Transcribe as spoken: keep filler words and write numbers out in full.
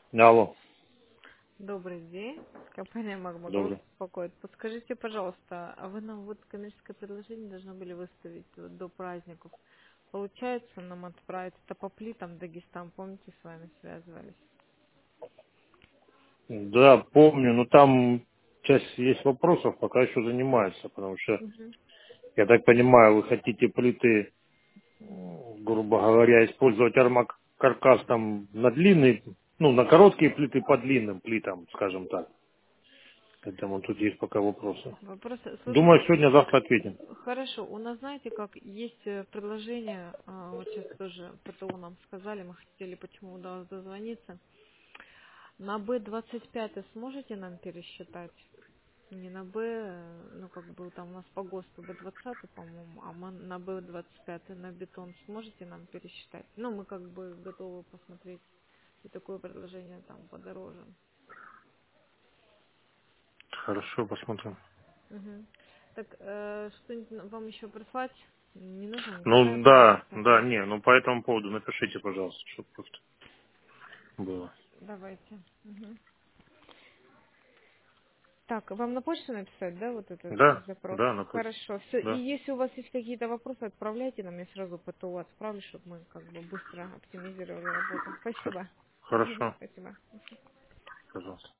Алло, Добрый день. Компания Магмага вас добрый. беспокоит. Подскажите, пожалуйста, а вы нам вот коммерческое предложение должны были выставить вот до праздников. Получается нам отправить это по плитам Дагестан, помните, с вами связывались? Да, помню, но там часть есть вопросов, пока еще занимаются, потому что, Мгм. я так понимаю, вы хотите плиты, м, грубо говоря, использовать армокаркас там на длинный, ну, на короткие плиты по длинным плитам, скажем так. Поэтому тут есть пока вопросы. Вопрос, Думаю, слушайте, сегодня-завтра ответим. хорошо, у нас, знаете, как есть э, предложение, а, вот сейчас тоже ПТУ нам сказали, мы хотели, почему до вас дозвониться. На Б двадцать пять сможете нам пересчитать? Не на Б, э, ну как бы там у нас по ГОСТу Б двадцать, по-моему, а мы на Б двадцать пять на бетон сможете нам пересчитать? Ну, мы как бы готовы посмотреть и такое предложение там подороже. Хорошо, посмотрим. Мгм. Так, э, что-нибудь вам еще прислать? Не нужно, никакая Ну, да, информация? да, не, ну по этому поводу напишите, пожалуйста, чтобы просто было. Давайте. Мгм. Так, вам на почту написать, да, вот этот Да, запрос? да, на почту. Хорошо. Все. И Да, если у вас есть какие-то вопросы, отправляйте нам, я сразу ПТУ отправлю, чтобы мы как бы быстро оптимизировали работу. Х- Спасибо. Мгм. хорошо, Спасибо. пожалуйста.